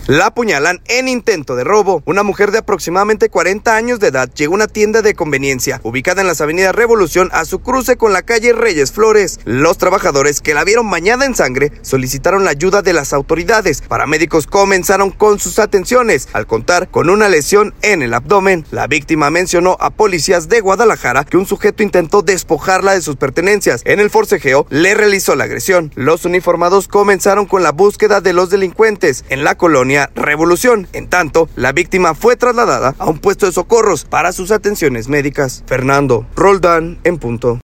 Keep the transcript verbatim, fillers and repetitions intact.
La apuñalan en intento de robo. Una mujer de aproximadamente cuarenta años de edad llegó a una tienda de conveniencia ubicada en las avenidas Revolución a su cruce con la calle Reyes Flores. Los trabajadores, que la vieron bañada en sangre, solicitaron la ayuda de las autoridades. Paramédicos comenzaron con sus atenciones al contar con una lesión en el abdomen. La víctima mencionó a policías de Guadalajara que un sujeto intentó despojarla de sus pertenencias. En el forcejeo le realizó la agresión. Los uniformados comenzaron con la búsqueda de los delincuentes en la colonia Revolución. En tanto, la víctima fue trasladada a un puesto de socorros para sus atenciones médicas. Fernando Roldán, en punto.